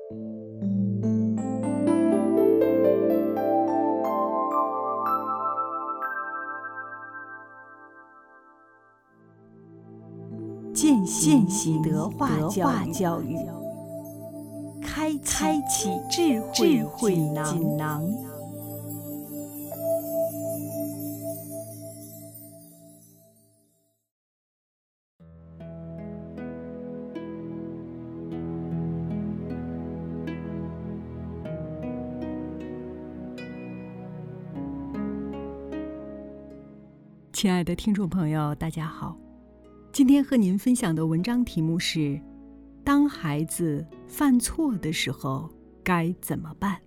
践行德化教育，开启智慧锦囊。亲爱的听众朋友，大家好。今天和您分享的文章题目是：当孩子犯错的时候该怎么办？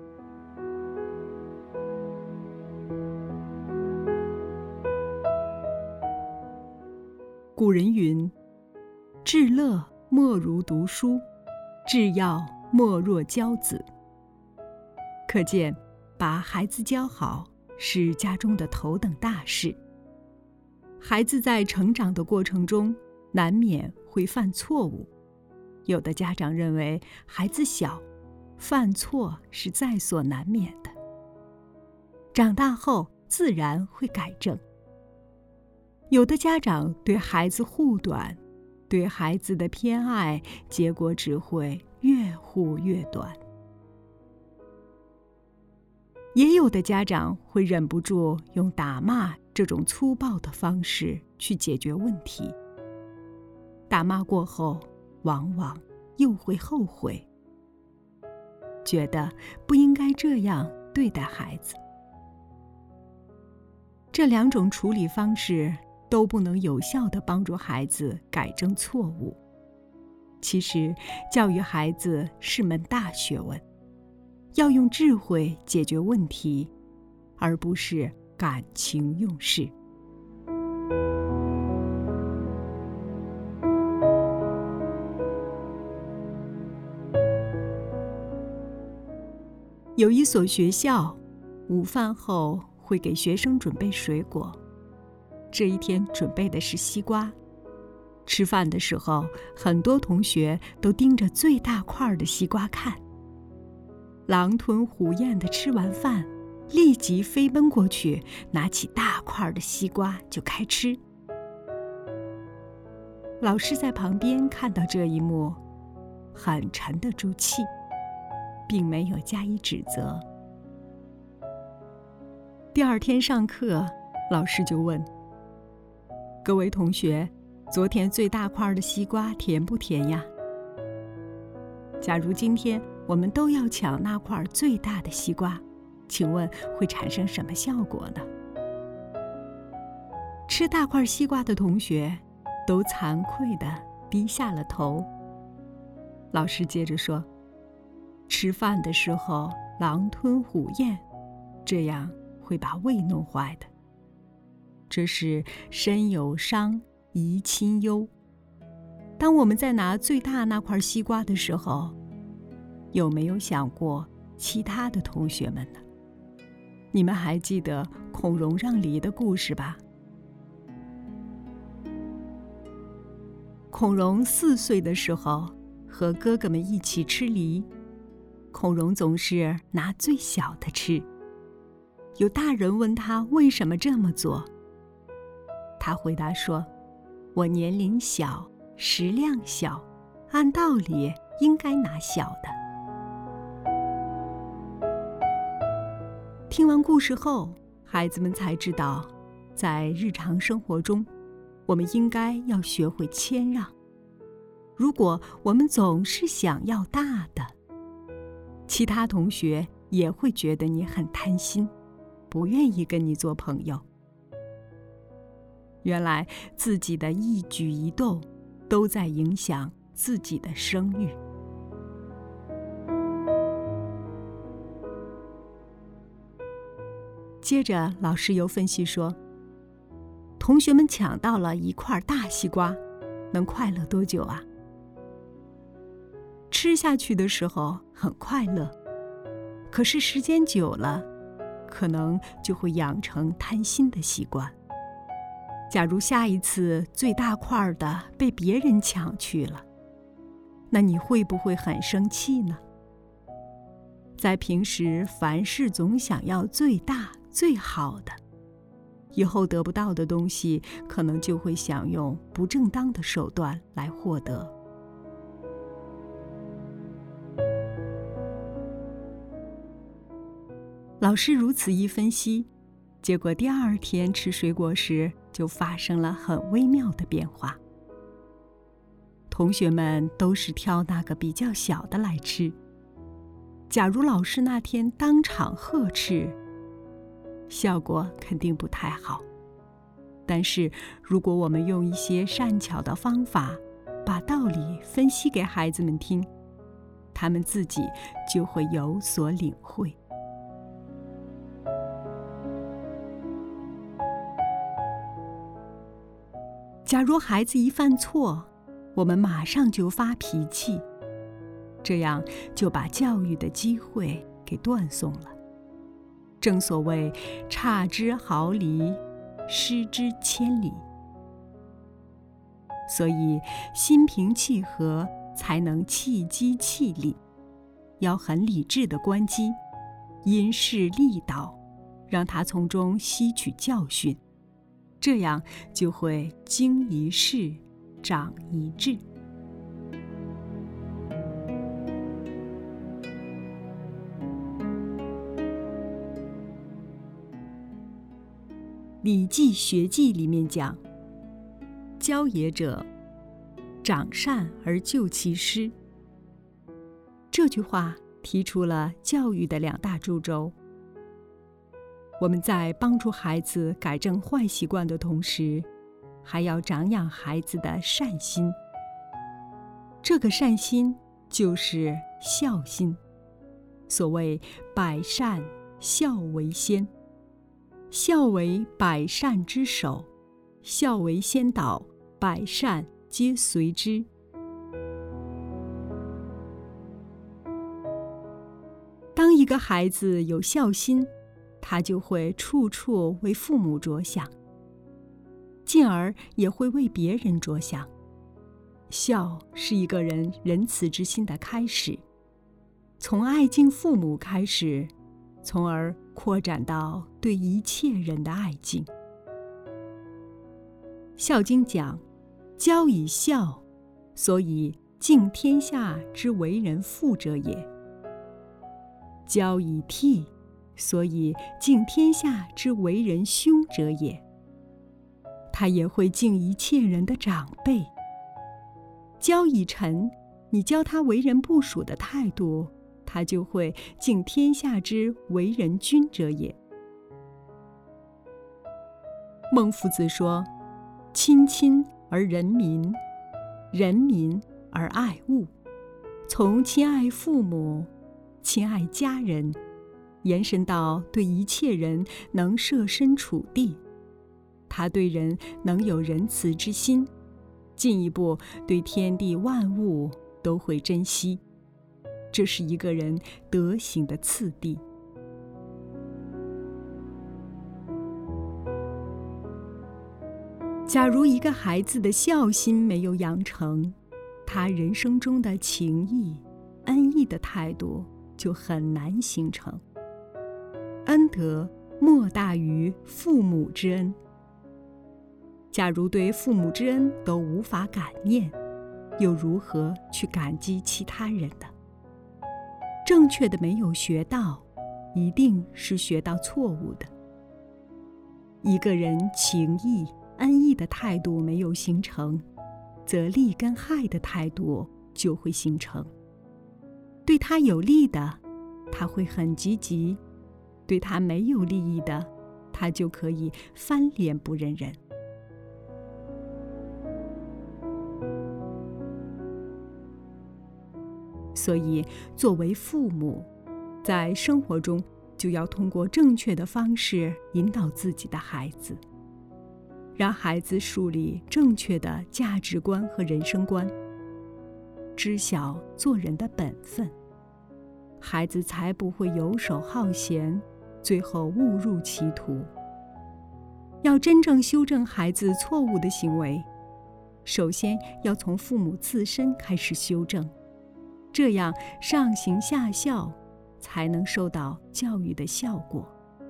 古人云：至乐莫如读书，至要莫若教子。可见把孩子教好是家中的头等大事。孩子在成长的过程中难免会犯错误，有的家长认为孩子小，犯错是在所难免的，长大后自然会改正。有的家长对孩子护短，对孩子的偏爱，结果只会越护越短。也有的家长会忍不住用打骂这种粗暴的方式去解决问题，打骂过后往往又会后悔，觉得不应该这样对待孩子。这两种处理方式都不能有效地帮助孩子改正错误。其实教育孩子是门大学问，要用智慧解决问题，而不是感情用事。有一所学校，午饭后会给学生准备水果。这一天准备的是西瓜。吃饭的时候，很多同学都盯着最大块的西瓜看。狼吞虎咽地吃完饭，立即飞奔过去，拿起大块的西瓜就开吃。老师在旁边看到这一幕，很沉得住气，并没有加以指责。第二天上课，老师就问：各位同学，昨天最大块的西瓜甜不甜呀？假如今天我们都要抢那块最大的西瓜，请问会产生什么效果呢？吃大块西瓜的同学都惭愧地低下了头。老师接着说：吃饭的时候狼吞虎咽，这样会把胃弄坏的。这是身有伤，贻亲忧。当我们在拿最大那块西瓜的时候，有没有想过其他的同学们呢？你们还记得孔融让梨的故事吧？孔融4岁的时候，和哥哥们一起吃梨。孔融总是拿最小的吃。有大人问他为什么这么做，他回答说：我年龄小，食量小，按道理应该拿小的。听完故事后，孩子们才知道，在日常生活中，我们应该要学会谦让。如果我们总是想要大的，其他同学也会觉得你很贪心，不愿意跟你做朋友。原来自己的一举一动都在影响自己的声誉。接着老师又分析说，同学们抢到了一块大西瓜，能快乐多久啊？吃下去的时候很快乐，可是时间久了，可能就会养成贪心的习惯。假如下一次最大块的被别人抢去了，那你会不会很生气呢？ 在平时凡事总想要最大最好的，以后得不到的东西，可能就会想用不正当的手段来获得。老师如此一分析，结果第二天吃水果时就发生了很微妙的变化。同学们都是挑那个比较小的来吃。假如老师那天当场呵斥，效果肯定不太好。但是如果我们用一些善巧的方法，把道理分析给孩子们听，他们自己就会有所领会。假如孩子一犯错，我们马上就发脾气，这样就把教育的机会给断送了。正所谓差之毫厘，失之千里。所以心平气和才能气机气力，要很理智的观机，因势利导，让他从中吸取教训，这样就会经一事，长一智。《礼记学记》里面讲，教也者，长善而救其师。这句话提出了教育的2大主轴。我们在帮助孩子改正坏习惯的同时，还要长养孩子的善心。这个善心就是孝心。所谓百善孝为先，孝为百善之首，孝为先导，百善皆随之。当一个孩子有孝心，他就会处处为父母着想，进而也会为别人着想。孝是一个人仁慈之心的开始，从爱敬父母开始，从而扩展到对一切人的爱敬。《孝经》讲，教以孝，所以敬天下之为人父者也；教以悌，所以敬天下之为人兄者也。他也会敬一切人的长辈。教以臣，你教他为人部属的态度，他就会敬天下之为人君者也。孟夫子说，亲亲而仁民，仁民而爱物。从亲爱父母，亲爱家人，延伸到对一切人能设身处地，他对人能有仁慈之心，进一步对天地万物都会珍惜。这是一个人德行的次第。假如一个孩子的孝心没有养成，他人生中的情义、恩义的态度就很难形成。恩德莫大于父母之恩。假如对父母之恩都无法感念，又如何去感激其他人呢？正确的没有学到，一定是学到错误的。一个人情义、恩义的态度没有形成，则利跟害的态度就会形成。对他有利的，他会很积极；对他没有利益的，他就可以翻脸不认人。所以，作为父母，在生活中就要通过正确的方式引导自己的孩子，让孩子树立正确的价值观和人生观，知晓做人的本分，孩子才不会游手好闲，最后误入歧途。要真正修正孩子错误的行为，首先要从父母自身开始修正，这样上行下效， 才能收到教育的效果。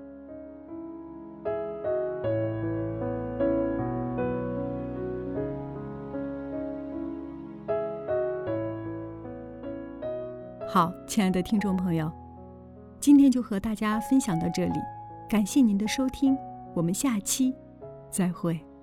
好，亲爱的听众朋友，今天就和大家分享到这里，感谢您的收听，我们下期再会。